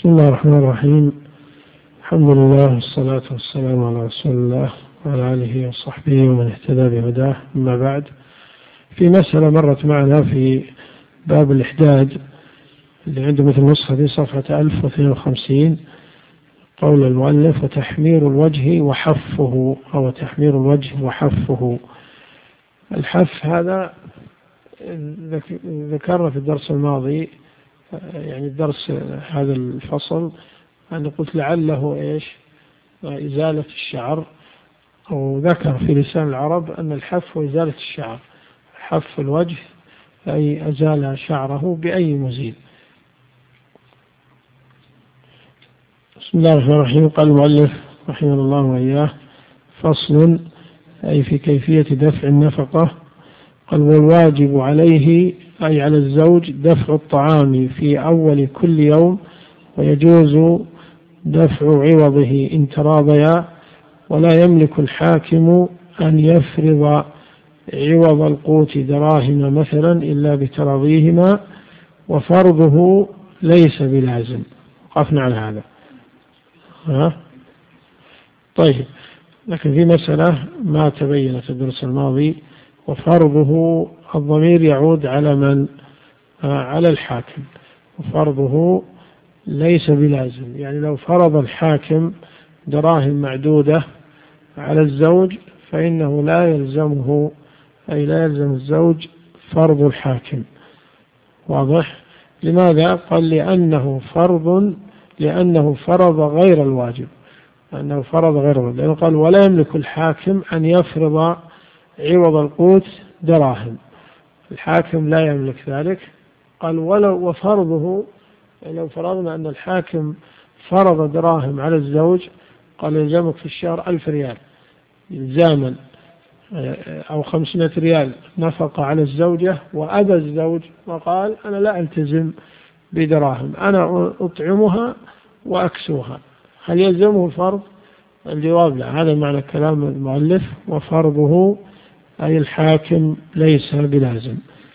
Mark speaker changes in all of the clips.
Speaker 1: بسم الله الرحمن الرحيم. الحمد لله والصلاة والسلام على رسول الله وعلى آله وصحبه ومن اهتدى بهداه. أما بعد، في مسألة مرت معنا في باب الإحداد اللي عنده مثل نسخة في صفحة 1052، قول المؤلف: وتحمير الوجه وحفه، أو تحمير الوجه وحفه. الحف هذا ذكرنا في الدرس الماضي، يعني الدرس هذا الفصل، أنا قلت لعله إزالة الشعر، أو ذكر في لسان العرب أن الحف هو إزالة الشعر. حف الوجه أي أزال شعره بأي مزيل. بسم الله الرحمن الرحيم. قال المؤلف رحمه الله وإياه: فصل، أي في كيفية دفع النفقة. قال: والواجب عليه أي على الزوج دفع الطعام في أول كل يوم، ويجوز دفع عوضه إن تراضيا، ولا يملك الحاكم أن يفرض عوض القوت دراهم مثلا إلا بتراضيهما، وفرضه ليس بلازم. وقفنا على هذا. طيب، لكن في مسألة ما تبينت في الدرس الماضي: وفرضه الضمير يعود على من؟ على الحاكم. وفرضه ليس بلازم، يعني لو فرض الحاكم دراهم معدودة على الزوج فإنه لا يلزمه، أي لا يلزم الزوج فرض الحاكم. واضح؟ لماذا؟ قال: لأنه فرض غير الواجب. لأنه فرض غير الواجب، لأنه قال: ولا يملك الحاكم أن يفرض عوض القوت دراهم. الحاكم لا يملك ذلك. قال: وفرضه، لو فرضنا أن الحاكم فرض دراهم على الزوج، قال: يلزمك في الشهر 1000 ريال إلزاما، أو 500 ريال نفقة على الزوجة، وأبى الزوج وقال: أنا لا ألتزم بدراهم، أنا أطعمها وأكسوها، هل يلزمه الفرض؟ الجواب: لا. هذا معنى كلام المؤلف: وفرضه أي الحاكم ليس بلازم.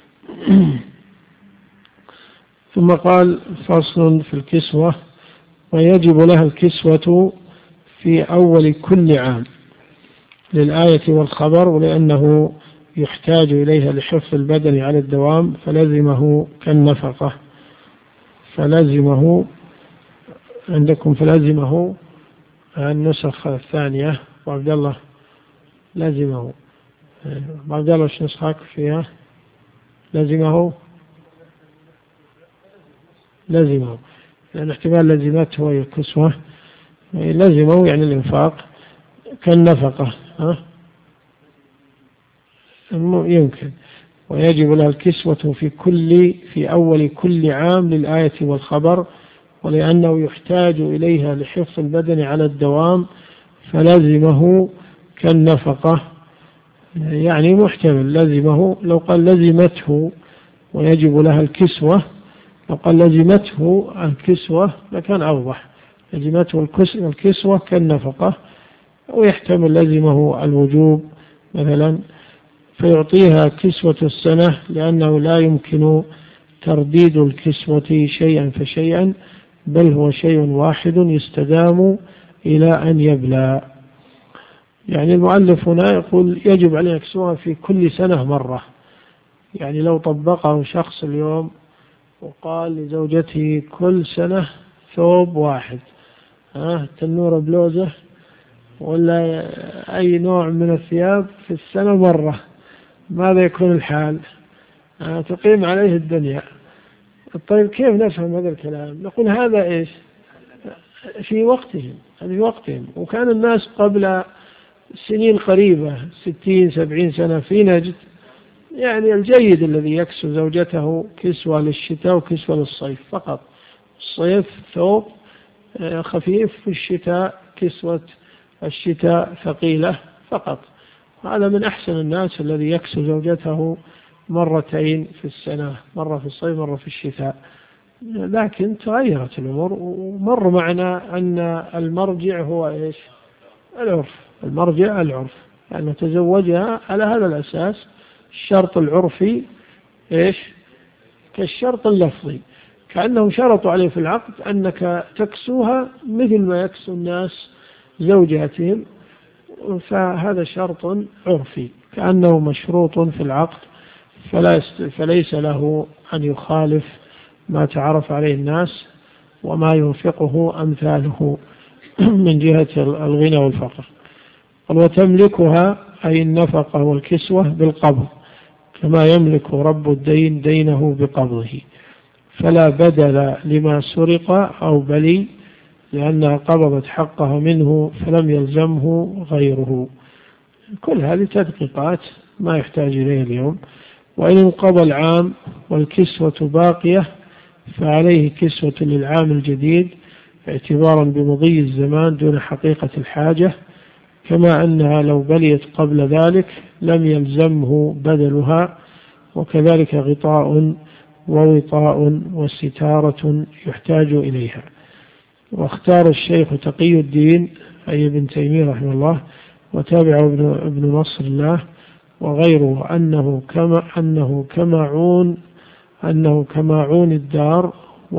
Speaker 1: ثم قال: فصل في الكسوة. ويجب لها الكسوة في أول كل عام، للآية والخبر، ولأنه يحتاج إليها لحفظ البدن على الدوام، فلزمه كالنفقة. فلزمه عندكم، فلزمه النسخ الثانية. وعبد الله لزمه. عبد الله وش نسخك فيها؟ لزمه، لأن احتمال لزمته هي الكسوة. لزمه يعني الإنفاق كالنفقة. يمكن. ويجب لها الكسوة في أول كل عام، للآية والخبر، ولأنه يحتاج إليها لحفظ البدن على الدوام، فلزمه كالنفقة. يعني محتمل لزمه. لو قال لزمته ويجب لها الكسوة، لو قال لزمته الكسوة لكان أوضح. لزمته الكسوة كالنفقة، ويحتمل لزمه الوجوب مثلا، فيعطيها كسوة السنة، لأنه لا يمكن ترديد الكسوة شيئا فشيئا، بل هو شيء واحد يستدام إلى أن يبلى. يعني المؤلف هنا يقول: يجب عليه يكسوها في كل سنة مرة. يعني لو طبقه شخص اليوم وقال لزوجته كل سنة ثوب واحد، تنورة بلوزة ولا أي نوع من الثياب في السنة مرة، ماذا يكون الحال؟ تقيم عليه الدنيا. طيب، كيف نفهم هذا الكلام؟ نقول: هذا في وقتهم، وكان الناس قبل سنين قريبة 60-70 سنة في نجد، يعني الجيد الذي يكسو زوجته كسوة للشتاء وكسوة للصيف فقط. الصيف ثوب خفيف، في الشتاء كسوة الشتاء ثقيلة فقط. هذا من أحسن الناس الذي يكسو زوجته مرتين في السنة، مرة في الصيف مرة في الشتاء. لكن تغيرت الأمور، ومر معنا أن المرجع هو العرف. المرجع العرف، يعني تزوجها على هذا الأساس. الشرط العرفي كالشرط اللفظي. كأنهم شرطوا عليه في العقد أنك تكسوها مثل ما يكسو الناس زوجاتهم، فهذا شرط عرفي كأنه مشروط في العقد، فليس له أن يخالف ما تعرف عليه الناس وما ينفقه أمثاله من جهة الغنى والفقر. وتملكها أي النفقة والكسوة بالقبض كما يملك رب الدين دينه بقبضه، فلا بدل لما سرق أو بلي لأنها قبضت حقها منه فلم يلزمه غيره. كل هذه تدقيقات ما يحتاج إليه اليوم. وإن انقضى العام والكسوة باقية فعليه كسوة للعام الجديد اعتبارا بمضي الزمان دون حقيقة الحاجة، كما أنها لو بليت قبل ذلك لم يلزمه بدلها، وكذلك غطاء ووطاء وستارة يحتاج إليها. واختار الشيخ تقي الدين أي ابن تيمية رحمه الله وتابعه ابن نصر الله وغيره أنه كماعون الدار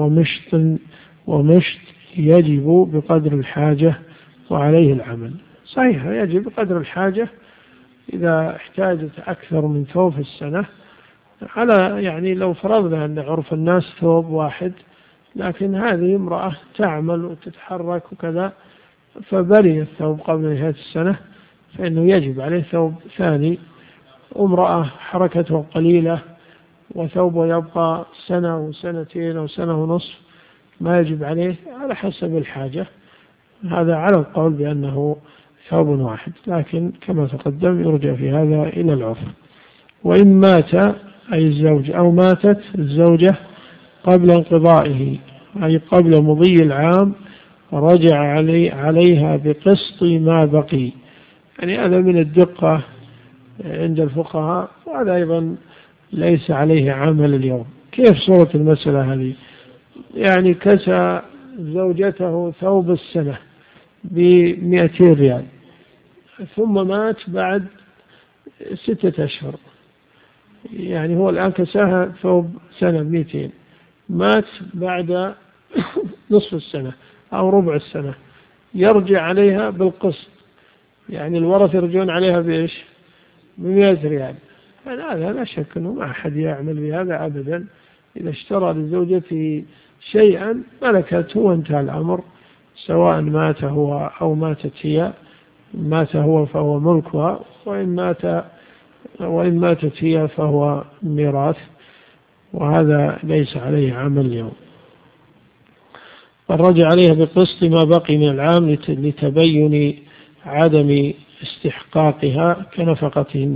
Speaker 1: ومشط يجب بقدر الحاجة وعليه العمل. صحيح يجب بقدر الحاجة إذا احتاجت أكثر من ثوب في السنة، يعني لو فرضنا أن عرف الناس ثوب واحد، لكن هذه امرأة تعمل وتتحرك وكذا فبري الثوب قبل نهاية السنة فإنه يجب عليه ثوب ثاني. امرأة حركته قليلة وثوبه يبقى سنة وسنتين أو سنة ونصف ما يجب عليه على حسب الحاجة، هذا على القول بأنه ثوب واحد، لكن كما تقدم يرجع في هذا إلى العرف. وإن مات أي الزوج أو ماتت الزوجة قبل انقضائه أي قبل مضي العام رجع عليها بقسط ما بقي. يعني هذا من الدقة عند الفقهاء، وهذا أيضا ليس عليه عمل اليوم. كيف صورة المسألة هذه؟ يعني كسى زوجته ثوب السنة ب200 ريال ثم مات بعد 6 أشهر، يعني هو الآن كساها ثوب سنة ب200، مات بعد نصف السنة أو ربع السنة، يرجع عليها بالقسط، يعني الورث يرجعون عليها بإيش؟ ب100 ريال. هذا لا شك أنه ما أحد يعمل بهذا أبدا. إذا اشترى لزوجته شيئا ملكته وانتهى الأمر، سواء مات هو أو ماتت هي، مات هو فهو ملكها، وإن ماتت هي فهو ميراث، وهذا ليس عليه عمل اليوم. فرجع عليها بقسط ما بقي من العام لتبين عدم استحقاقها كنفقة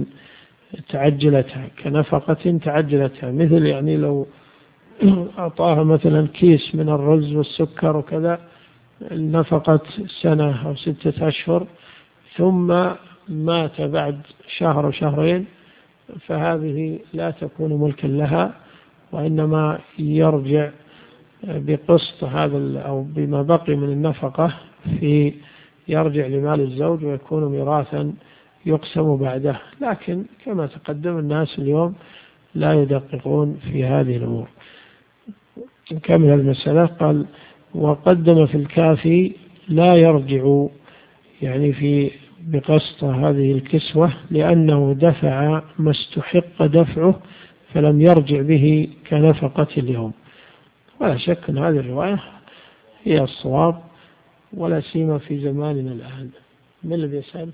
Speaker 1: تعجلتها، مثل يعني لو أعطاها مثلا كيس من الرز والسكر وكذا نفقة سنة أو 6 أشهر ثم مات بعد شهر أو شهرين، فهذه لا تكون ملكا لها، وإنما يرجع بقسط هذا أو بما بقي من النفقة يرجع لمال الزوج ويكون ميراثا يقسم بعده. لكن كما تقدم الناس اليوم لا يدققون في هذه الأمور. نكمل المسألة. قال وقدم في الكافي لا يرجع يعني بقسط هذه الكسوة لأنه دفع ما استحق دفعه فلم يرجع به كنفقة اليوم. ولا شك أن هذه الرواية هي الصواب، ولا سيما في زماننا الآن. من الذي يسأل؟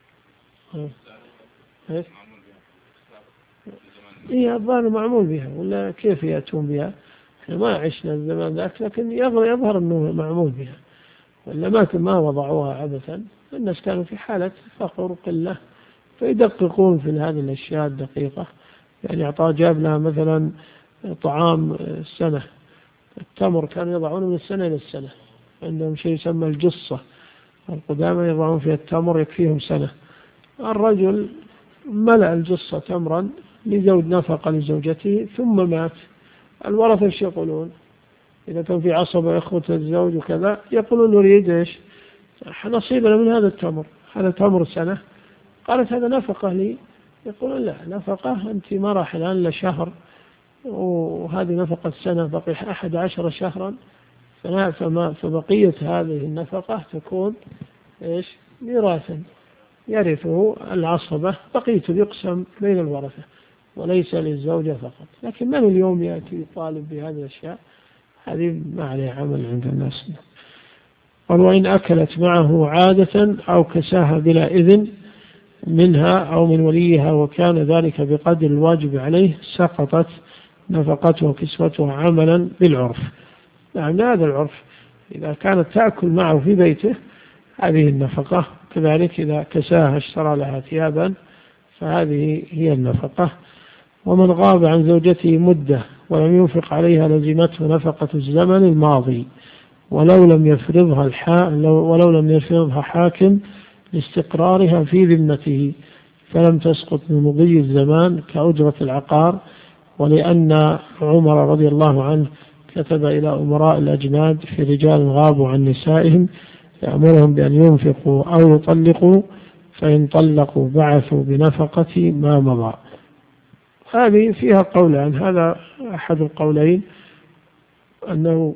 Speaker 1: هي الظاهر معمول بها ولا كيف يأتون بها؟ احنا ما عشنا الزمان ذاك، لكن يظهر أنه معمول بها، ولا ما وضعوها عبثا. الناس كانوا في حالة فقر وقلة فيدققون في هذه الأشياء الدقيقة. يعني جاب لها مثلا طعام السنة، التمر كانوا يضعونه من السنة إلى السنة، عندهم شيء يسمى الجصة القدامى يضعون فيها التمر يكفيهم سنة. الرجل ملأ الجصة تمرا لزوج نفقة لزوجته ثم مات، الورثة ايش يقولون؟ إذا كان في عصبة إخوة الزوج وكذا يقولون نريد ايش؟ نصيبنا من هذا التمر، هذا تمر سنة. قالت هذا نفقة لي، يقولون لا، نفقة أنت ما راح الآن لشهر وهذه نفقة سنة بقي 11 شهرا، فبقية هذه النفقة تكون إيش؟ ميراثا يرثه العصبة، بقيته يقسم بين الورثة وليس للزوجة فقط. لكن من اليوم يأتي يطالب بهذه الأشياء؟ هذه ما عليه عمل عند الناس. وإن أكلت معه عادة أو كساها بلا إذن منها أو من وليها وكان ذلك بقدر الواجب عليه سقطت نفقته وكسوته عملا بالعرف. نعم، هذا العرف. إذا كانت تأكل معه في بيته هذه النفقة، كذلك إذا كساها اشترى لها ثيابا فهذه هي النفقة. ومن غاب عن زوجته مدة ولم ينفق عليها لزمته نفقة الزمن الماضي ولو لم يفرضها حاكم لاستقرارها في ذمته، فلم تسقط من مضي الزمان كأجرة العقار. ولأن عمر رضي الله عنه كتب إلى أمراء الأجناد في رجال غابوا عن نسائهم يأمرهم بأن ينفقوا أو يطلقوا، فإن طلقوا بعثوا بنفقة ما مضى. هذه فيها قولان. هذا أحد القولين، أن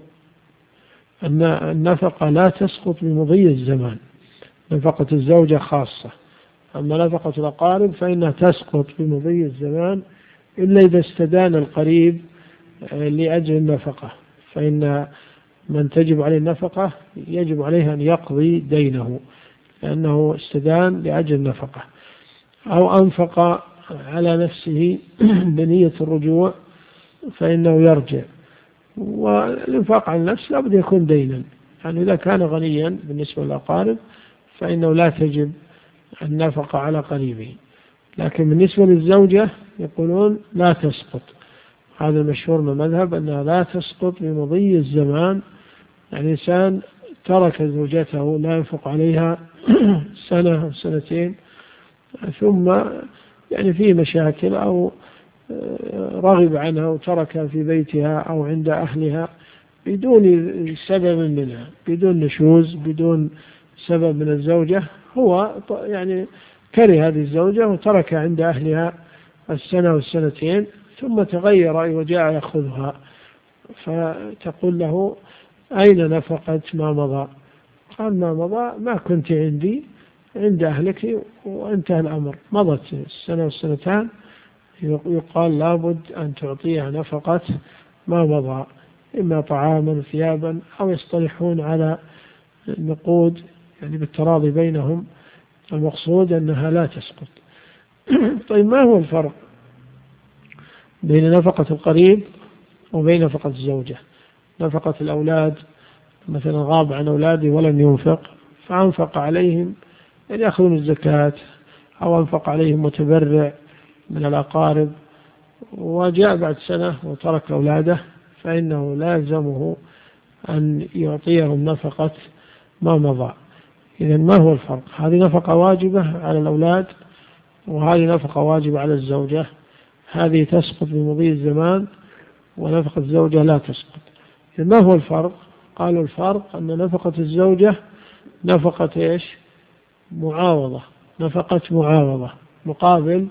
Speaker 1: النفقة لا تسقط بمضي الزمان، نفقة الزوجة خاصة. أما نفقة الأقارب فإنها تسقط بمضي الزمان إلا إذا استدان القريب لأجل النفقة، فإن من تجب عليه النفقة يجب عليه أن يقضي دينه لأنه استدان لأجل النفقة، أو أنفق على نفسه بنية الرجوع فإنه يرجع. والإنفاق على النفس لابد يكون دينا، يعني إذا كان غنيا بالنسبة للأقارب فإنه لا تجب النفقة على قريبه. لكن بالنسبة للزوجة يقولون لا تسقط. هذا المشهور من المذهب أنها لا تسقط بمضي الزمان. يعني إنسان ترك زوجته لا ينفق عليها سنة أو سنتين، ثم يعني في مشاكل أو رغب عنها وتركها في بيتها أو عند أهلها بدون سبب منها، بدون نشوز، بدون سبب من الزوجة، هو يعني كره هذه الزوجة وتركها عند أهلها السنة والسنتين، ثم تغير وجاء يأخذها، فتقول له أين نفقة ما مضى؟ قال ما مضى ما كنت عند أهلك وانتهى الأمر، مضت السنة والسنتان، يقال لابد أن تعطيها نفقة ما مضى، إما طعاما ثيابا أو يصطلحون على نقود يعني بالتراضي بينهم، المقصود أنها لا تسقط. طيب ما هو الفرق بين نفقة القريب وبين نفقة الزوجة؟ نفقة الأولاد مثلا غاب عن أولاده ولم ينفق فأنفق عليهم يعني يأخذون الزكاة، أو أنفق عليهم متبرع من الأقارب وجاء بعد سنة وترك أولاده، فإنه لازمه أن يعطيهم نفقة ما مضى. إذن ما هو الفرق؟ هذه نفقة واجبة على الأولاد وهذه نفقة واجبة على الزوجة، هذه تسقط بمضي الزمان ونفقة الزوجة لا تسقط. إذن ما هو الفرق؟ قالوا الفرق أن نفقة الزوجة نفقة إيش؟ معاوضة، نفقة معاوضة مقابل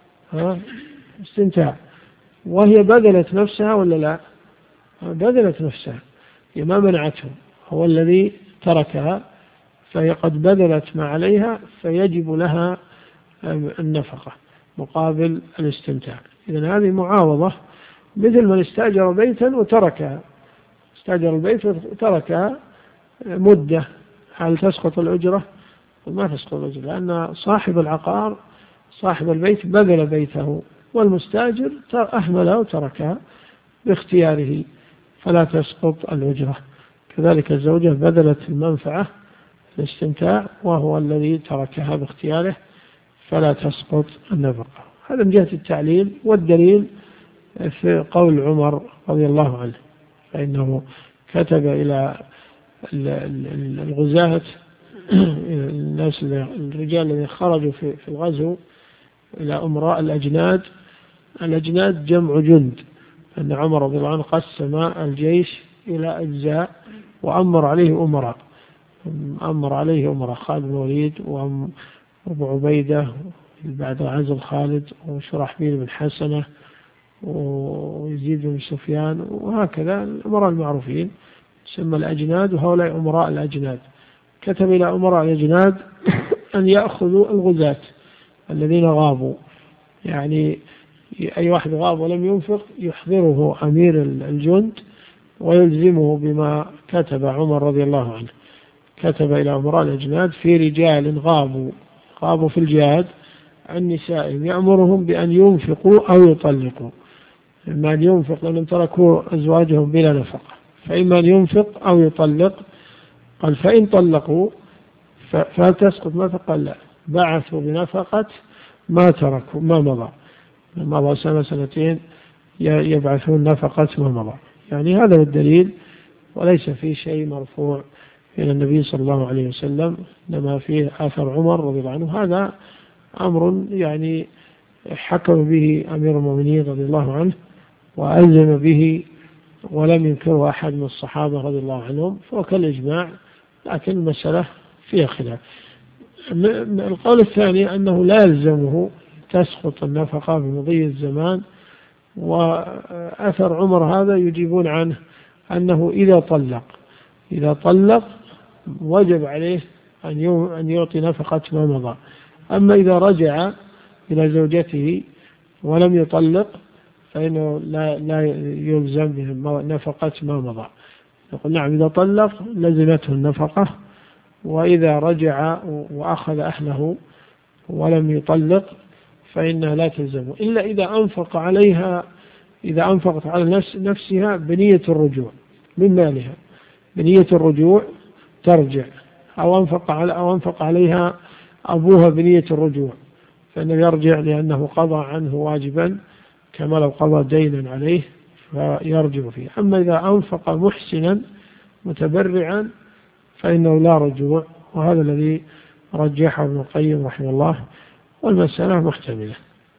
Speaker 1: استمتاع، وهي بذلت نفسها ولا لا؟ بذلت نفسها، هي ما منعته، هو الذي تركها، فهي قد بذلت ما عليها فيجب لها النفقة مقابل الاستمتاع. إذن هذه معاوضة، مثل من استأجر بيتا وتركها، استأجر البيت وتركها مدة، هل تسقط الأجرة؟ ما تسقط الأجرة، لأن صاحب العقار صاحب البيت بذل بيته، والمستأجر أهملها وتركها باختياره فلا تسقط الأجرة. كذلك الزوجة بذلت المنفعة الاستمتاع وهو الذي تركها باختياره فلا تسقط النفقة. هذا من جهة التعليل. والدليل في قول عمر رضي الله عنه، فإنه كتب إلى الغزاة الناس الرجال الذين خرجوا في الغزو إلى أمراء الأجناد. الأجناد جمع جند، أن عمر رضي الله عنه قسم الجيش إلى أجزاء وأمر عليه أمراء، خالد بن الوليد وأبو عبيدة بعد عزل خالد وشرحبيل بن حسنة ويزيد بن سفيان، وهكذا الأمراء المعروفين يسمى الأجناد، وهؤلاء أمراء الأجناد. كتب إلى أمراء الأجناد أن يأخذوا الغزاة الذين غابوا، يعني أي واحد غاب ولم ينفق يحضره أمير الجند ويلزمه بما كتب عمر رضي الله عنه. كتب إلى أمراء الأجناد في رجال غابوا في الجهاد عن نسائهم يأمرهم بأن ينفقوا أو يطلقوا. إما أن ينفق لأنهم تركوا أزواجهم بلا نفقة، فإما أن ينفق أو يطلق. قال فإن طلقوا فهل تسقط نفقة؟ لا، بعثوا بنفقة ما تركوا ما مضى سنة سنتين يبعثون نفقة ما مضى. يعني هذا هو الدليل، وليس فيه شيء مرفوع إلى النبي صلى الله عليه وسلم، لما فيه آثر عمر رضي الله عنه. هذا أمر يعني حكم به أمير المؤمنين رضي الله عنه وألزم به، ولم ينكره أحد من الصحابة رضي الله عنهم، فهو كالإجماع، لكن المسألة فيها خلاف. القول الثاني أنه لا يلزمه تسقط النفقة بمضي الزمان، وأثر عمر هذا يجيبون عنه أنه إذا طلق وجب عليه أن يعطي نفقة ما مضى. أما إذا رجع إلى زوجته ولم يطلق فإنه لا يلزم به نفقة ما مضى. يقول نعم إذا طلق لزمته النفقة، وإذا رجع وأخذ أهله ولم يطلق فإنها لا تلزمه، إلا إذا أنفقت على نفسها بنية الرجوع من مالها، بنية الرجوع ترجع، أو أنفق عليها أبوها بنية الرجوع، فإنه يرجع لأنه قضى عنه واجبا كما لو قضى دينا عليه فيرجع فيه. أما إذا أنفق محسنا متبرعا فإنه لا رجوع، وهذا الذي رجحه ابن القيم رحمه الله، والمسألة محتملة.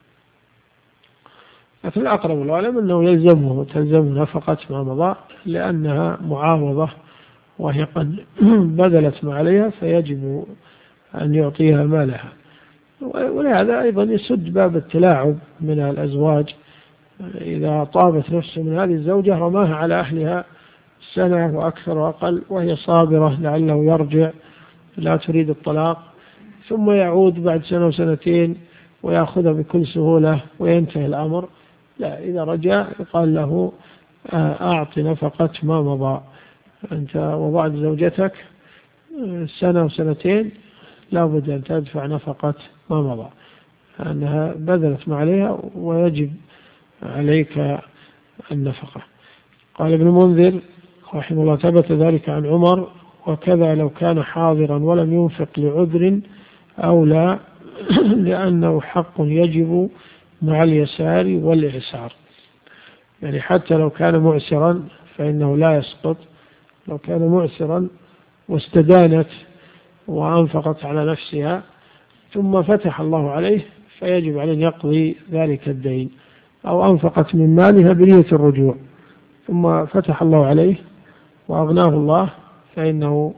Speaker 1: لكن الأقرب العلم أنه تلزم نفقة ما مضى، لأنها معاوضة وهي قد بذلت ما عليها، فيجب أن يعطيها مالها. ولهذا أيضا يسد باب التلاعب من الأزواج، إذا طابت نفسه من هذه الزوجة رماها على أهلها سنة وأكثر وأقل وهي صابرة لعله يرجع لا تريد الطلاق، ثم يعود بعد سنة وسنتين ويأخذها بكل سهولة وينتهي الأمر. لا، إذا رجع يقال له أعطي نفقة ما مضى. أنت وضعت زوجتك سنة وسنتين لابد أن تدفع نفقة ما مضى، أنها بذلت ما عليها ويجب عليك النفقة. قال ابن المنذر رحمه الله ثبت ذلك عن عمر، وكذا لو كان حاضرا ولم ينفق لعذر أو لا، لأنه حق يجب مع اليسار والإعسار. يعني حتى لو كان معسرا فإنه لا يسقط. لو كان معسرا واستدانت وأنفقت على نفسها ثم فتح الله عليه فيجب عليه أن يقضي ذلك الدين، أو أنفقت من مالها بنية الرجوع ثم فتح الله عليه وأغناه الله فإنه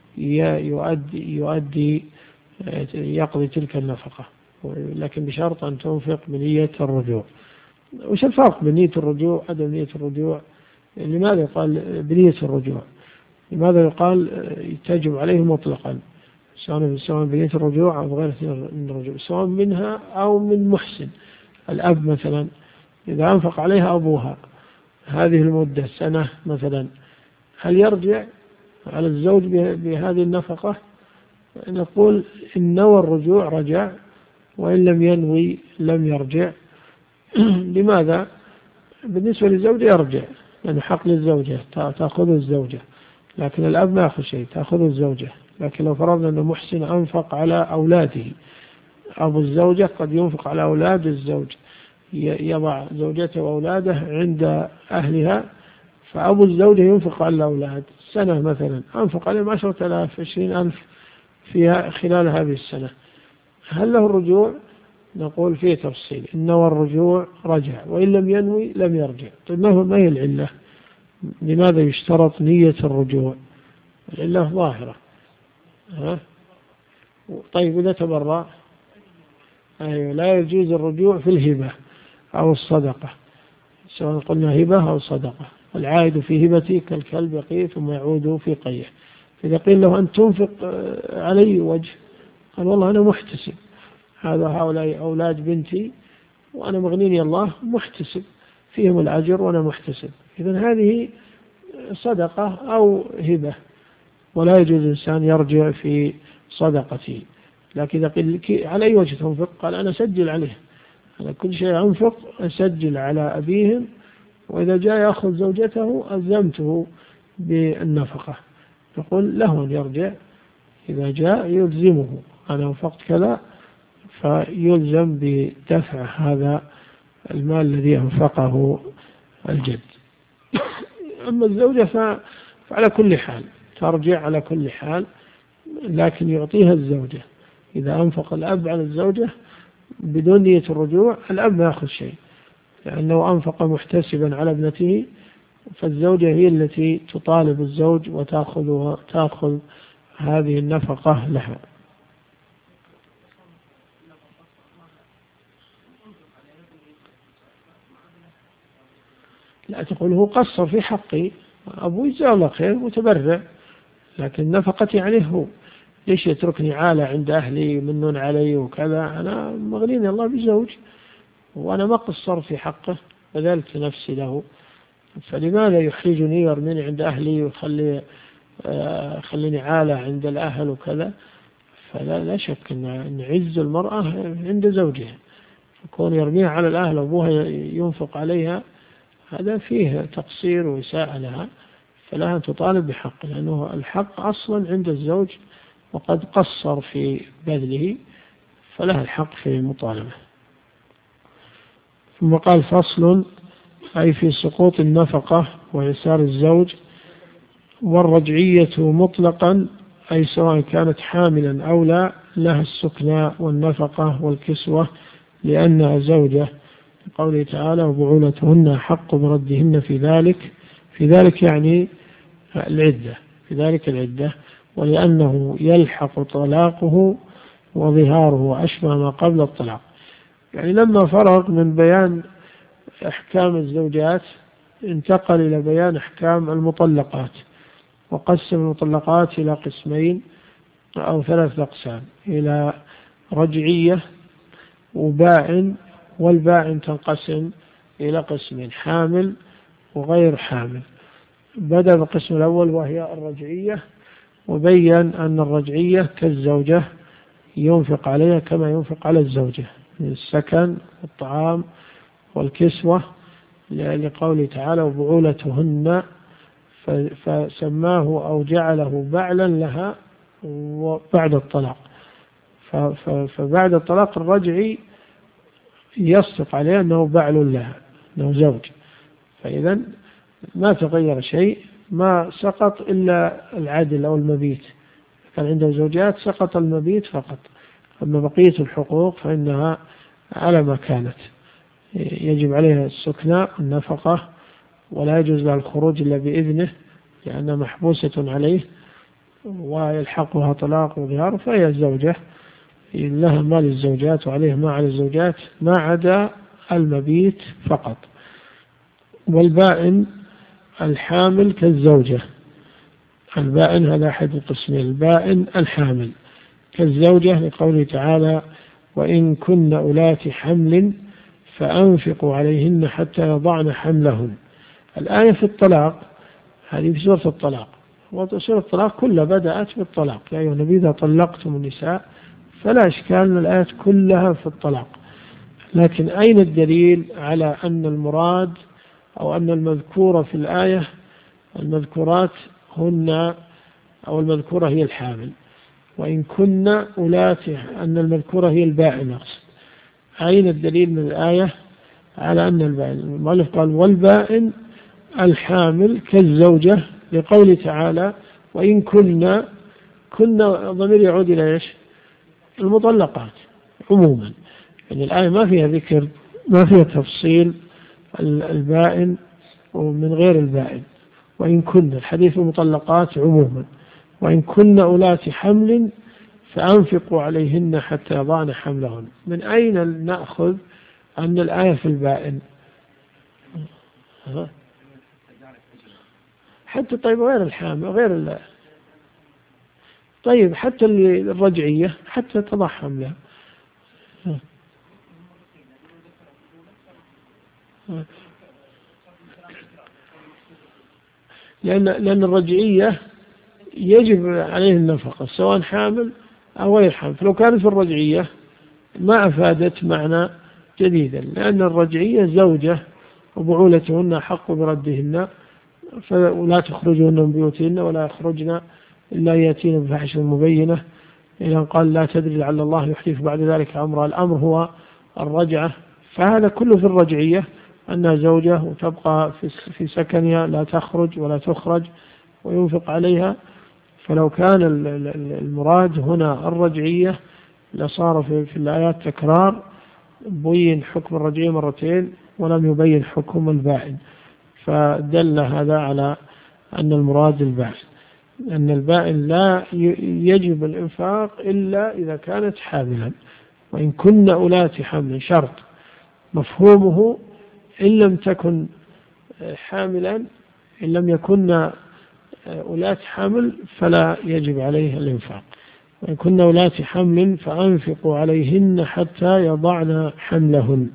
Speaker 1: يقضي تلك النفقة، لكن بشرط أن تنفق بنية الرجوع. وش الفرق بين نية الرجوع وعدم نية الرجوع؟ لماذا يقال بنية الرجوع؟ لماذا يقال تجب عليه مطلقا، سواء بنية الرجوع أو غير الرجوع، سواء منها أو من محسن؟ الأب مثلا إذا أنفق عليها أبوها هذه المدة سنة مثلا، هل يرجع على الزوج بهذه النفقة؟ نقول إن نوى الرجوع رجع، وإن لم ينوي لم يرجع. لماذا؟ بالنسبة للزوجة يرجع، لأنه حق للزوجة تأخذ الزوجة، لكن الأب ما يأخذ شيء، تأخذ الزوجة. لكن لو فرضنا أن محسن أنفق على أولاده، أبو الزوجة قد ينفق على أولاد الزوج، يضع زوجته وأولاده عند أهلها، فأبو الزوجة ينفق على الأولاد سنة مثلا، أنفق عليهم 10,000 20,000 فيها خلال هذه السنة، هل له الرجوع؟ نقول فيه تفصيل، إن نوى الرجوع رجع، وإن لم ينوي لم يرجع. طيب ما هي العلة؟ لماذا يشترط نية الرجوع؟ العلة ظاهرة. طيب إذا تبرأ، أيوة، لا يجوز الرجوع في الهبة أو الصدقة، سواء قلنا هبة أو صدقة. العائد في هبتي كالكلب يقيه ثم يعود في قيه. إذا قيل له أن تنفق علي وجه، قال والله أنا محتسب، هؤلاء أولاد بنتي وأنا مغنيني الله، محتسب فيهم الأجر وأنا محتسب. إذن هذه صدقة أو هبة، ولا يجوز الإنسان يرجع في صدقتي. لكن إذا قيل على أي وجه تنفق؟ قال أنا أسجل عليه، على كل شيء أنفق أسجل على أبيهم، وإذا جاء يأخذ زوجته ألزمته بالنفقة. يقول له أن يرجع إذا جاء يلزمه، أنا أنفقت كذا، فيلزم بدفع هذا المال الذي أنفقه الجد. أما الزوجة فعلى كل حال ترجع على كل حال، لكن يعطيها الزوجة. إذا أنفق الأب على الزوجة بدون نية الرجوع، الأب ما يأخذ شيء، لأنه أنفق محتسبا على ابنته، فالزوجة هي التي تطالب الزوج وتأخذ هذه النفقة لها. لا تقول هو قصر في حقي، أبوي جزاه الله خير متبرع، لكن نفقتي عليه هو، ليش يتركني عالة عند أهلي يمنون علي وكذا؟ أنا مغنيني الله بزوج وأنا ما قصر في حقه، بذلت نفسي له، فلماذا يحرجني ويرميني عند أهلي ويخليني عالة عند الأهل وكذا؟ فلا شك أن عز المرأة عند زوجها، يكون يرميها على الأهل وأبوها ينفق عليها، هذا فيه تقصير وإساءة لها، فلها أن تطالب بحق، لأنه الحق أصلا عند الزوج وقد قصر في بذله، فلها الحق في المطالبة. ثم قال فصل، أي في سقوط النفقة ويسار الزوج. والرجعية مطلقا، أي سواء كانت حاملا أو لا، لها السكنى والنفقة والكسوة لأنها زوجة، قوله تعالى وبعولتهن حق بردهن في ذلك يعني العدة، في ذلك العدة، ولأنه يلحق طلاقه وظهاره أشبه ما قبل الطلاق. يعني لما فرغ من بيان أحكام الزوجات انتقل إلى بيان أحكام المطلقات، وقسم المطلقات إلى قسمين أو 3 أقسام، إلى رجعية وبائن، والبائن تنقسم إلى قسمين، حامل وغير حامل. بدأ بالقسم الأول وهي الرجعية، وبين أن الرجعية كالزوجة ينفق عليها كما ينفق على الزوجة من السكن والطعام والكسوة، لقوله تعالى وبعولتهن، فسماه أو جعله بعلا لها بعد الطلاق. فبعد الطلاق الرجعي يصدق عليه أنه بعل لها، أنه زوج، فإذا ما تغير شيء، ما سقط إلا العدل أو المبيت، كان عنده زوجات سقط المبيت فقط، أما بقية الحقوق فإنها على ما كانت، يجب عليها السكنى النفقة، ولا يجوز لها الخروج إلا بإذنه لأنها محبوسة عليه، ويلحقها طلاق وظهار، فهي الزوجة لها ما للزوجات وعليه ما على الزوجات ما عدا المبيت فقط. والبائن الحامل كالزوجة، البائن هذا أحد القسمين، البائن الحامل كالزوجة، لقوله تعالى وإن كن أولات حمل فأنفقوا عليهن حتى يضعن حملهن. الآية في الطلاق، هذه في سورة الطلاق، وسورة الطلاق كلها بدأت بالطلاق، يا أيها النبي إذا طلقتم النساء، فلا إشكال أن الآيات كلها في الطلاق. لكن أين الدليل على أن المراد أو أن المذكورة في الآية المذكورات هن أو المذكورة هي الحامل، وإن كنا أولات أن المذكورة هي البائن أقصد؟ أين الدليل من الآية على أن البائن؟ المؤلف قال والبائن الحامل كالزوجة، لقوله تعالى وإن كنا ضمير يعود إلى إيش؟ المطلقات عموما، يعني الآية ما فيها ذكر، ما فيها تفصيل البائن ومن غير البائن. وإن كنا الحديث المطلقات عموما، وإن كنا أولات حمل فأنفقوا عليهن حتى يضعن حملهن. من أين نأخذ أن الآية في البائن؟ حتى طيب غير الحامل غير طيب حتى الرجعية حتى تضع حملها. لأن الرجعية يجب عليه النفقة سواء حامل أو غير حامل، فلو كانت في الرجعية ما أفادت معنى جديدا، لأن الرجعية زوجة وبعولتهن حق بردهن، فلا تخرجون من بيوتهن ولا يخرجن إلا يأتين بفاحشة مبينة، إذا قال لا تدري لعل الله يحدث بعد ذلك أمرا. الأمر هو الرجعة، فهذا كله في الرجعية أنها زوجة وتبقى في سكنها لا تخرج ولا تخرج وينفق عليها. فلو كان المراد هنا الرجعية لصار في الآيات تكرار، بين حكم الرجعية مرتين ولم يبين حكم البائن، فدل هذا على أن المراد البائن، أن البائن لا يجب الإنفاق إلا إذا كانت حاملا، وإن كن أولات حمل شرط مفهومه إن لم تكن حاملا، إن لم يكن أولات حمل فلا يجب عليه الإنفاق، وإن كن أولات حمل فأنفقوا عليهن حتى يضعن حملهن.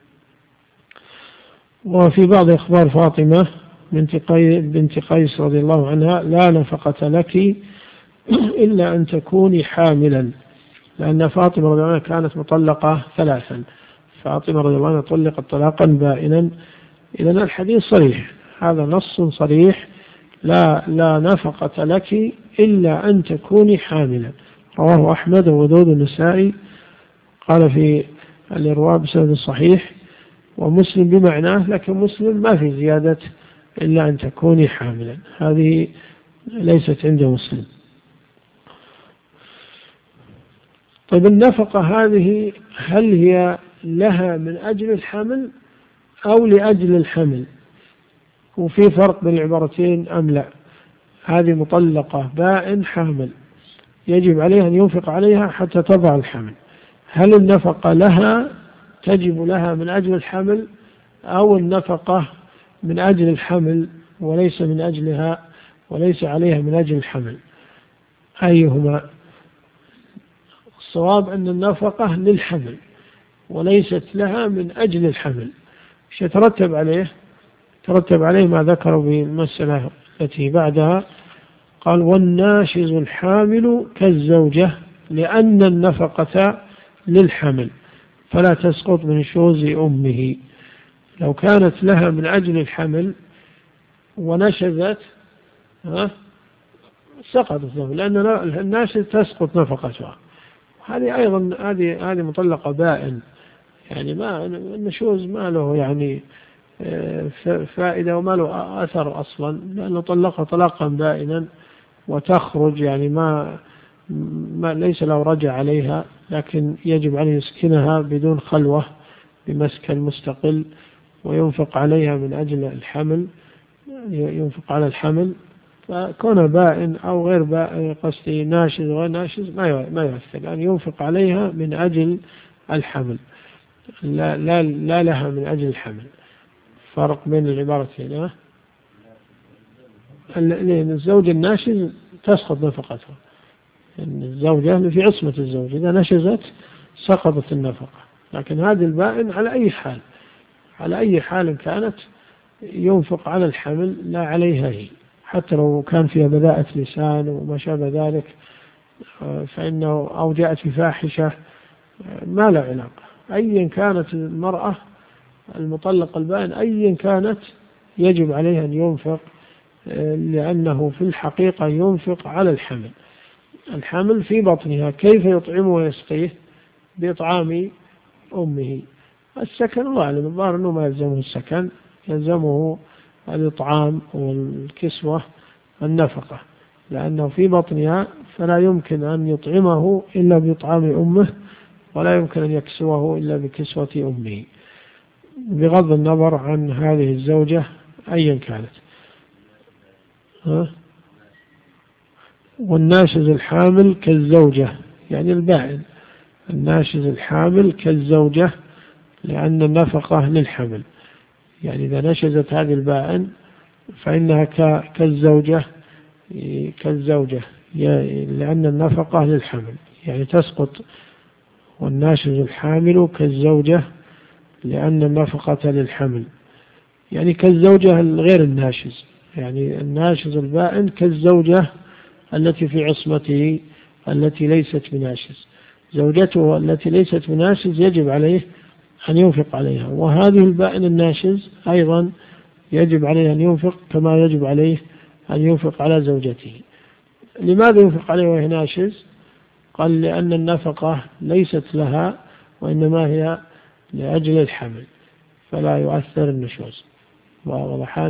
Speaker 1: وفي بعض أخبار فاطمة بنت قيس رضي الله عنها لا نفقة لك إلا أن تكوني حاملا، لأن فاطمة رضي الله عنها كانت مطلقة 3، فاطمة رضي الله عنها طلقت طلاقا بائنا. إذن الحديث صريح، هذا نص صريح، لا نفقة لك إلا أن تكوني حاملا. رواه أحمد وودود النسائي قال في الإرواء بسند صحيح، ومسلم بمعناه، لكن مسلم ما في زيادة إلا أن تكوني حاملا، هذه ليست عند مسلم. طيب النفقة هذه هل هي لها من أجل الحمل أو لأجل الحمل؟ وفي فرق بين العبارتين أم لا؟ هذه مطلقة بائن حامل يجب عليها أن ينفق عليها حتى تضع الحمل، هل النفقة لها تجب لها من أجل الحمل أو النفقة من أجل الحمل وليس من أجلها وليس عليها من أجل الحمل؟ أيهما؟ الصواب أن النفقة للحمل وليست لها من أجل الحمل. ايش يترتب عليه؟ ترتب عليه ما ذكروا بالمسألة التي بعدها، قال والناشز الحامل كالزوجة لأن النفقة للحمل فلا تسقط من شوز أمه. لو كانت لها من أجل الحمل ونشزت سقطت له، لأن الناشز تسقط نفقتها. هذه أيضا هذه مطلقة بائن، يعني ما النشوز ما له يعني فائدة وما له أثر أصلا، لأنه طلقها طلاقا بائنا وتخرج، يعني ما ليس له رجع عليها، لكن يجب عليه يسكنها بدون خلوة بمسكن مستقل، وينفق عليها من أجل الحمل، ينفق على الحمل. فكون بائن أو غير بائن، قصدي ناشز وغير ناشز، ما يؤثر، لأن ينفق عليها من أجل الحمل لا لها من أجل الحمل. فرق بين العبارتين. لأن الزوج الناشز تسقط نفقته، يعني الزوجة في عصمة الزوج إذا نشزت سقطت النفقة، لكن هذه البائن على أي حال كانت ينفق على الحمل لا عليها هي، حتى لو كان فيها بذاءة لسان وما شابه ذلك، فإنه أو جاءت في فاحشة ما لا علاقة. أيا كانت المرأة المطلقة البائن أيا كانت يجب عليها أن ينفق، لأنه في الحقيقة ينفق على الحمل في بطنها. كيف يطعمه ويسقيه؟ بإطعام أمه. السكن الله أعلم، الظاهر أنه ما يلزمه السكن، يلزمه الإطعام والكسوة النفقة، لأنه في بطنها فلا يمكن أن يطعمه إلا بإطعام أمه، ولا يمكن أن يكسوه إلا بكسوة أمه، بغض النظر عن هذه الزوجة أيا كانت. والناشز الحامل كالزوجة، يعني البائن، الناشز الحامل كالزوجة لأن النفقة للحمل، يعني إذا نشزت هذه البائن فإنها كالزوجة لأن النفقة للحمل، يعني تسقط. والناشز الحامل كالزوجة لأن النفقة للحمل، يعني كالزوجة غير الناشز، يعني الناشز البائن كالزوجة التي في عصمته التي ليست بناشز. زوجته التي ليست بناشز يجب عليه أن ينفق عليها، وهذه البائن الناشز أيضا يجب عليه أن ينفق كما يجب عليه أن ينفق على زوجته. لماذا ينفق عليه وهي ناشز؟ قال لأن النفقة ليست لها وإنما هي لأجل الحمل فلا يؤثر النشوز. وضحت؟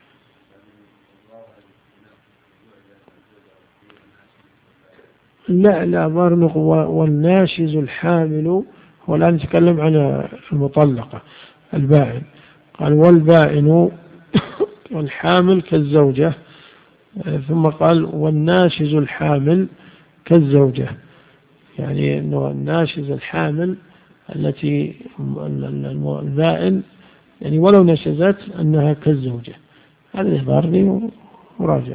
Speaker 1: لا برنق. والناشز الحامل هو الآن نتكلم عن المطلقة البائن. قال والبائن والحامل كالزوجة، ثم قال والناشز الحامل كالزوجة، يعني أنه الناشز الحامل التي البائن يعني ولو نشزت أنها كالزوجة. هذا يظهرني وراجع.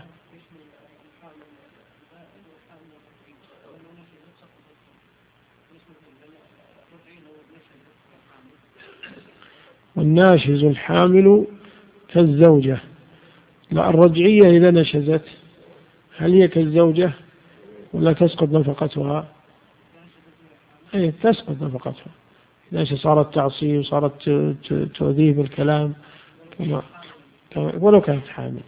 Speaker 1: والناشز الحامل كالزوجة. لا، الرجعية إذا نشزت هل هي كالزوجة ولا تسقط نفقتها؟ أي تسقط نفقتها، ليش صارت تعصي وصارت تؤذيه بالكلام ولو كانت حامل.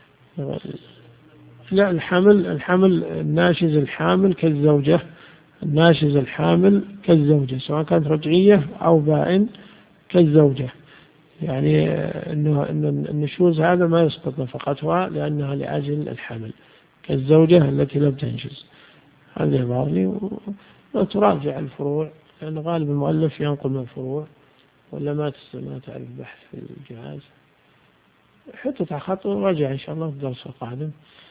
Speaker 1: لا، الحمل الناشز الحامل كالزوجة، الناشز الحامل كالزوجة سواء كانت رجعية أو بائن كالزوجة، يعني إن النشوز هذا ما يسقط نفقتها لأنها لأجل الحمل كالزوجة التي لم تنجز. هذا يظهرني وتراجع الفروع لأن غالب المؤلف ينقل من الفروع ولا ما تعرف بحث في الجهاز. حتى تخط وراجع إن شاء الله في الدرس القادم.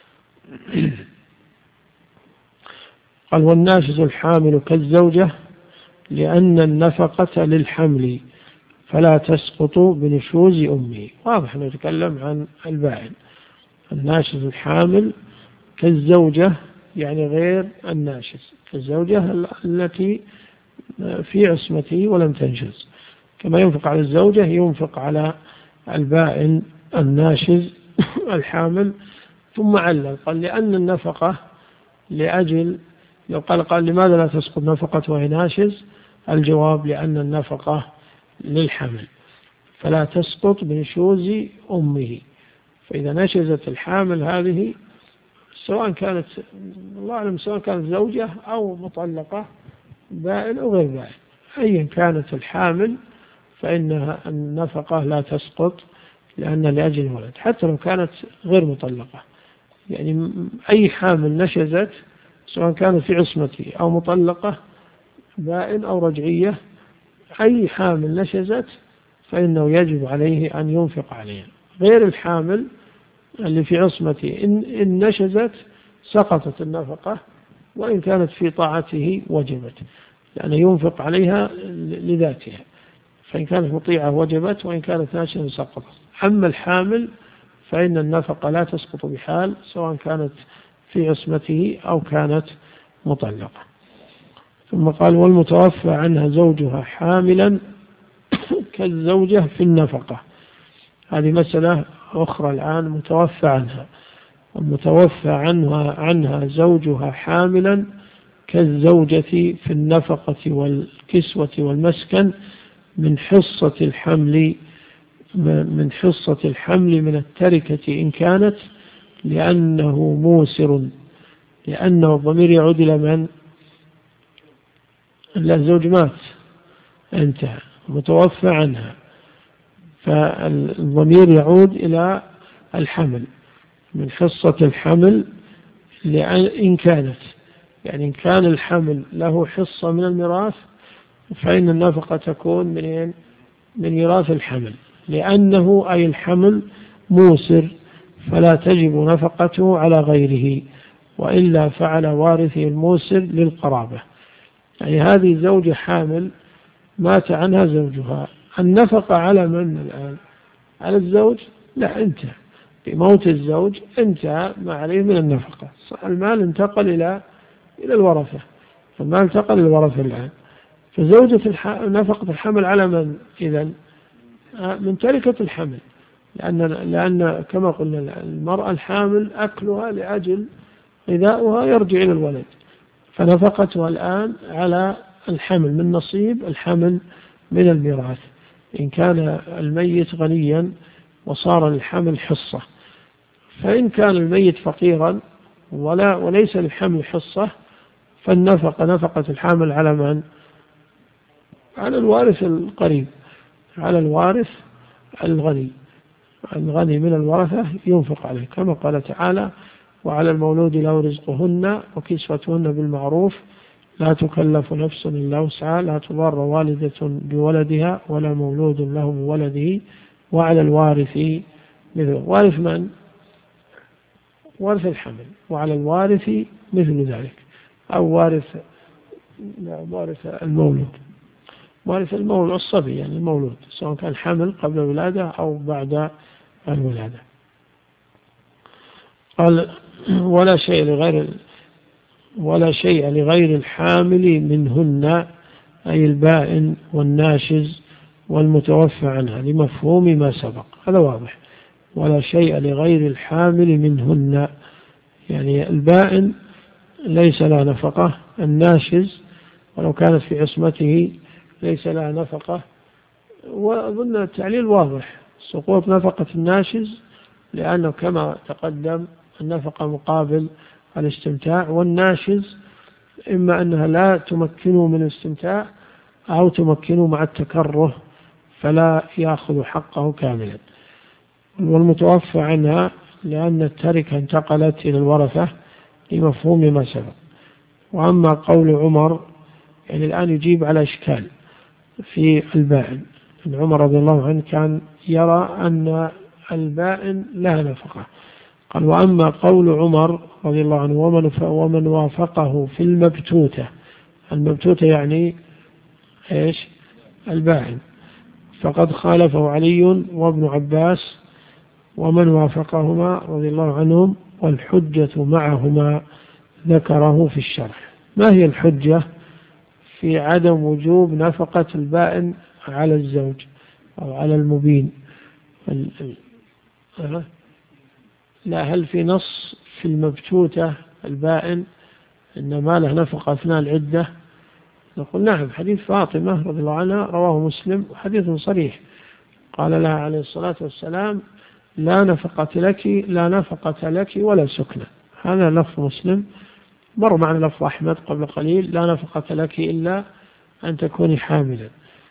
Speaker 1: قال والناشز الحامل كالزوجة لأن النفقة للحمل فلا تسقط بنشوز أمه. واضح نتكلم عن البائن. الناشز الحامل كالزوجة يعني غير الناشز، كالزوجة التي في عصمته ولم تنشز، كما ينفق على الزوجة ينفق على البائن الناشز الحامل. ثم علل قال لأن النفقة لأجل، لو قال لماذا لا تسقط نفقة وهي ناشز؟ الجواب لأن النفقة للحمل فلا تسقط بنشوز أمه. فإذا نشزت الحامل هذه سواء كانت الله أعلم سواء كانت زوجة أو مطلقة بائن أو غير بائن، أيا كانت الحامل فإنها النفقة لا تسقط لأن لأجل الولد حتى لو كانت غير مطلقة. يعني أي حامل نشزت سواء كانت في عصمته أو مطلقة بائن أو رجعية، أي حامل نشزت فإنه يجب عليه أن ينفق عليها. غير الحامل اللي في عصمته إن نشزت سقطت النفقة وإن كانت في طاعته وجبت، لأنه ينفق عليها لذاتها، فإن كانت مطيعة وجبت وإن كانت ناشزة سقطت. أما الحامل فإن النفقة لا تسقط بحال سواء كانت في عصمته أو كانت مطلقة. ثم قال والمتوفى عنها زوجها حاملا كالزوجة في النفقة. هذه مسألة أخرى الآن متوفى عنها. المتوفى عنها زوجها حاملا كالزوجة في النفقة والكسوة والمسكن من حصة الحمل من التركة إن كانت، لأنه موسر، لأنه الضمير يعود إلى من؟ إلا الزوج مات انتهى متوفى عنها، فالضمير يعود إلى الحمل من حصة الحمل إن كانت، يعني إن كان الحمل له حصة من الميراث فإن النفقة تكون من ميراث الحمل، لأنه أي الحمل موسر فلا تجب نفقته على غيره، وإلا فعل وارثه الموسر للقرابة. يعني هذه زوجة حامل مات عنها زوجها النفقة على من الآن؟ على الزوج؟ لا، انتهى بموت الزوج، انتهى ما عليه من النفقة. المال انتقل إلى الورثة، المال انتقل للورثة الآن. فزوجة نفقة الحمل على من إذن؟ من تركة الحمل، لأن كما قلنا المرأة الحامل أكلها لأجل غذاؤها يرجع إلى الولد، فنفقتها الآن على الحمل من نصيب الحمل من الميراث. إن كان الميت غنيا وصار للحمل حصة، فإن كان الميت فقيرا وليس للحمل حصة، فالنفقة نفقة الحامل على من؟ على الوارث القريب، على الوارث الغني من الورثة ينفق عليه، كما قال تعالى: وعلى المولود له رزقهن وكسوتهن بالمعروف لا تكلف نفس إلا وسعها لا تضار والدة بولدها ولا مولود له بولده وعلى الوارث مثل. وارث من؟ وارث الحمل. وعلى الوارث مثل ذلك، أو وارث المولود، وارث المولود الصبي، يعني المولود، سواء كان حمل قبل الولادة أو بعد الولادة. قال: ولا شيء لغير الحامل منهن، أي البائن والناشز والمتوفى عنها، لمفهوم ما سبق. هذا واضح. ولا شيء لغير الحامل منهن، يعني البائن ليس لها نفقة، الناشز ولو كانت في عصمته ليس لها نفقة. وأظن التعليل واضح، سقوط نفقة الناشز، لأنه كما تقدم النفقة مقابل الاستمتاع، والناشز إما أنها لا تمكنه من الاستمتاع أو تمكنه مع التكره فلا يأخذ حقه كاملا. والمتوفى عنها لأن التركة انتقلت إلى الورثة لمفهوم ما سبق. وأما قول عمر، يعني الآن يجيب على إشكال في البائن، إن عمر رضي الله عنه كان يرى أن البائن لها نفقة. قال: وأما قول عمر رضي الله عنه ومن وافقه في المبتوتة، المبتوتة يعني إيش؟ البائن، فقد خالفه علي وابن عباس ومن وافقهما رضي الله عنهم، والحجة معهما ذكره في الشرح. ما هي الحجة في عدم وجوب نفقة البائن على الزوج أو على المبين؟ لا، هل في نص في المبتوتة البائن إن ما له نفقة أثناء العدة؟ نقول نعم، حديث فاطمة رضي الله عنها رواه مسلم، حديث صريح، قال لها عليه الصلاة والسلام: لا نفقة لك ولا سكنة. هذا لفظ مسلم، مر معنا لفظ أحمد قبل قليل: لا نفقة لك إلا أن تكوني حاملا.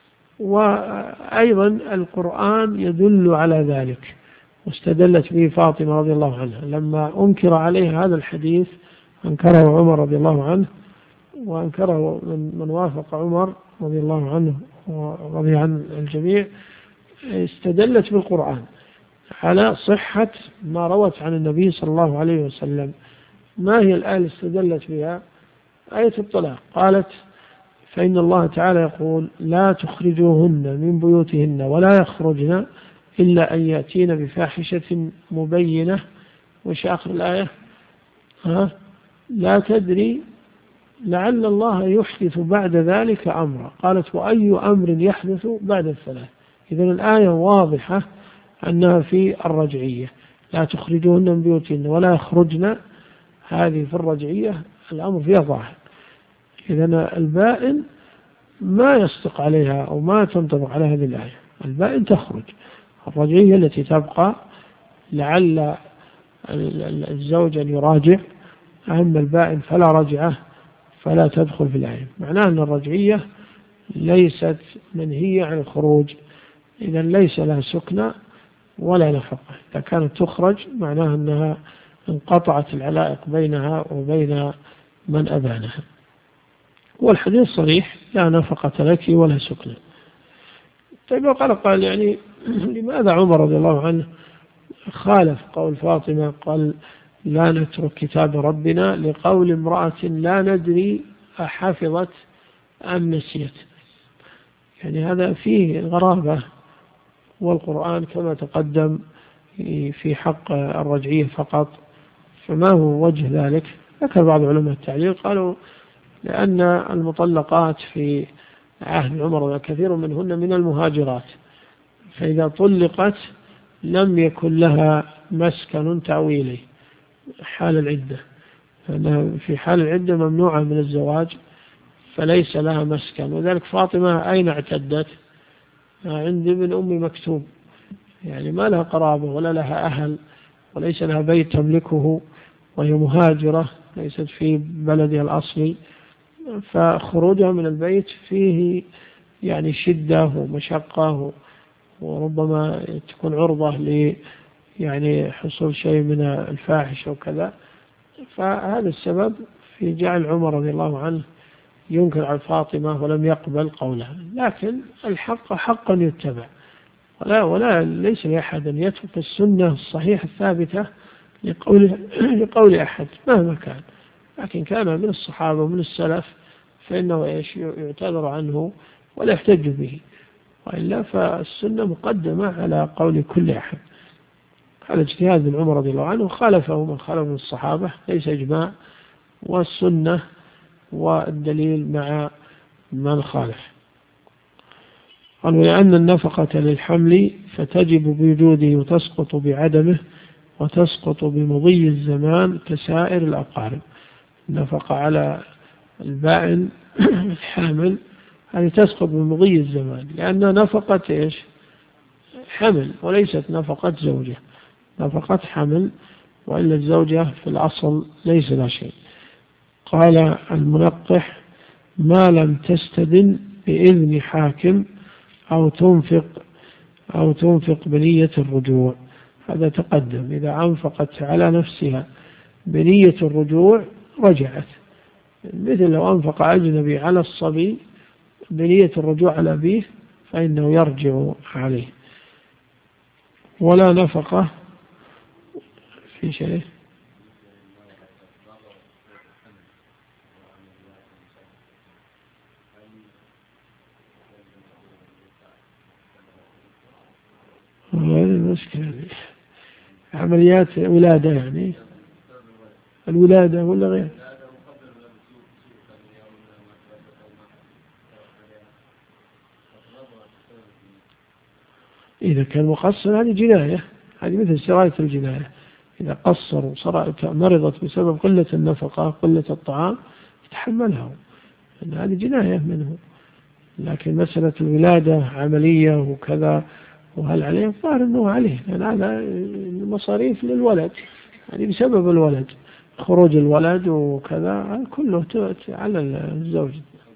Speaker 1: وأيضا القرآن يدل على ذلك، واستدلت به فاطمة رضي الله عنها لما أنكر عليها هذا الحديث، أنكره عمر رضي الله عنه وأنكره من وافق عمر رضي الله عنه ورضي عن الجميع. استدلت بالقرآن على صحة ما روت عن النبي صلى الله عليه وسلم. ما هي الآية اللي استدلت بها؟ آية الطلاق. قالت: فإن الله تعالى يقول: لا تخرجوهن من بيوتهن ولا يخرجن إلا أن يأتين بفاحشة مبينة. وش آخر الآية؟ لا تدري لعل الله يحدث بعد ذلك أمرا. قالت: وأي أمر يحدث بعد الثلاث؟ إذن الآية واضحة أنها في الرجعية، لا تخرجوهن من بيوتهن ولا يخرجن، هذه في الرجعية الأمر فيها ظاهر. إذن البائن ما يصدق عليها أو ما تنطبق على هذه الآية، البائن تخرج، الرجعية التي تبقى لعل الزوج أن يراجع. أما البائن فلا رجعة فلا تدخل في الآية. معناه أن الرجعية ليست منهية عن الخروج، إذا ليس لها سكنة ولا نفقة. إذا كانت تخرج معناه أنها انقطعت العلائق بينها وبين من أبانها. والحديث صريح: لا نفقة لك ولا سكنة. طيب قال يعني لماذا عمر رضي الله عنه خالف قول فاطمة، قال: لا نترك كتاب ربنا، لقول امرأة لا ندري أحفظت أم نسيت؟ يعني هذا فيه غرابة، والقرآن كما تقدم في حق الرجعية فقط، فما هو وجه ذلك؟ ذكر بعض علماء التعليل قالوا لأن المطلقات في عهد عمر كثير منهن من المهاجرات، فإذا طلقت لم يكن لها مسكن تأوي إليه حال العدة، فإنها في حال العدة ممنوعة من الزواج فليس لها مسكن. وذلك فاطمة أين اعتدت؟ عند ابن أم مكتوم، يعني ما لها قرابة ولا لها أهل وليس لها بيت تملكه، وهي مهاجرة ليست في بلدها الأصلي، فخروجها من البيت فيه يعني شدة ومشقة، وربما تكون عرضة يعني حصول شيء من الفاحش وكذا. فهذا السبب في جعل عمر رضي الله عنه ينكر على فاطمة ولم يقبل قولها. لكن الحق حقا يتبع، ولا ليس لأحد أن يترك السنة الصحيحة الثابتة لقول أحد مهما كان، لكن كان من الصحابة ومن السلف فإنه يعتذر عنه ولا يحتج به، وإلا فالسنة مقدمة على قول كل أحد. هذا اجتهاد من عمر رضي الله عنه، خالفه من خالف من الصحابة، ليس إجماع، والسنة والدليل مع من خالف. قالوا لأن النفقة للحمل فتجب بوجوده وتسقط بعدمه، وتسقط بمضي الزمان كسائر الأقارب. النفقة على البائن الحامل هذه تسقط بمضي الزمان، لأنها نفقة إيش؟ حمل، وليست نفقة زوجة، نفقة حمل، وإلا الزوجة في الأصل ليس لا شيء. قال المنقح: ما لم تستدن بإذن حاكم أو تنفق بنية الرجوع. هذا تقدم، إذا أنفقت على نفسها بنية الرجوع رجعت، مثل لو أنفق أجنبي على الصبي بنية الرجوع على أبيه فإنه يرجع عليه. ولا نفقة في شيء. هذه المشكلة، عمليات ولادة، يعني الولادة ولا غير. إذا كان مقصر هذه جناية، هذه مثل سراية الجناية، إذا قصر مرضت بسبب قلة النفقة قلة الطعام يتحملها، هذه جناية منه. لكن مسألة الولادة عملية وكذا وهل عليه؟ الظاهر أنه عليه، لأن هذا المصاريف للولد، يعني بسبب الولد، خروج الولد وكذا كله على الزوج.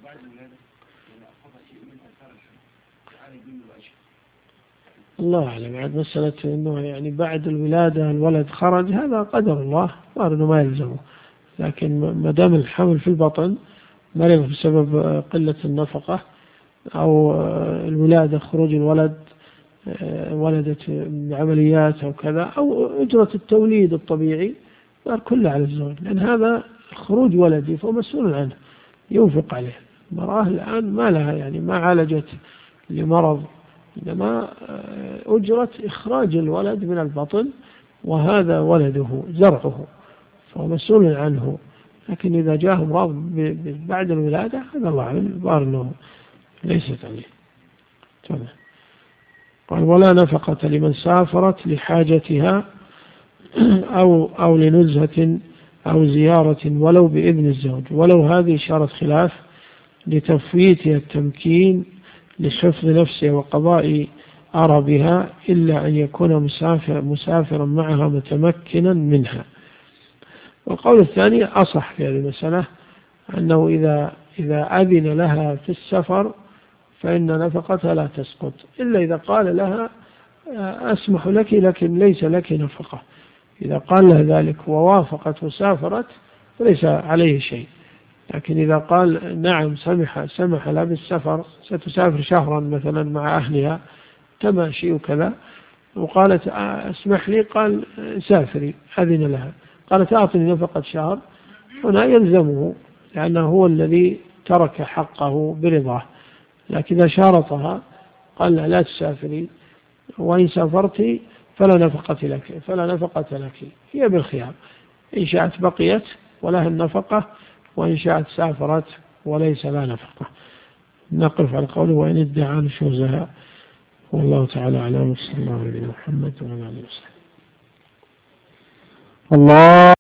Speaker 1: الله أعلم. بعد مسألة أنه يعني بعد الولادة الولد خرج، هذا قدر الله، ظاهر أنه ما يلزمه. لكن ما دام الحمل في البطن مرض بسبب قلة النفقة، أو الولادة خروج الولد ولدت بعمليات أو كذا، أو أجرة التوليد الطبيعي، صار كله على الزوج، لأن هذا خروج ولدي فهو مسؤول عنه ينفق عليه. المرأة الآن ما لها، يعني ما عالجت لمرض، إنما أجرة إخراج الولد من البطن، وهذا ولده زرعه فهو مسؤول عنه. لكن إذا جاء امراض بعد الولادة هذا الله أعلم، ظاهر أنه ليست عليه. تمام. قال: ولا نفقة لمن سافرت لحاجتها أو لنزهة أو زيارة ولو بإذن الزوج، ولو هذه إشارة خلاف لتفويتها التمكين لحفظ نفسه وقضاء أربها، إلا أن يكون مسافرا معها متمكنا منها. والقول الثاني أصح في هذه المسألة، أنه إذا أذن لها في السفر فإن نفقتها لا تسقط، إلا إذا قال لها أسمح لك لكن ليس لك نفقة. إذا قال لها ذلك ووافقت وسافرت فليس عليه شيء. لكن إذا قال نعم سمح لها بالسفر، ستسافر شهرا مثلا مع أهلها تماشي وكذا، وقالت اسمح لي، قال سافري، أذن لها، قالت أعطني نفقة شهر، هنا يلزمه، لأنه هو الذي ترك حقه برضاه. لكن إذا شارطها قال لا تسافري، وإن سافرت فلا نفقة لك، هي بالخيار، إن شاءت بقيت ولها النفقة، وإن شاءت سافرت وليس لها نفقة. نقف على قوله وإن ادعى نشوزها. والله تعالى أعلم. صلى الله عليه محمد وعلى آله وسلم.
Speaker 2: الله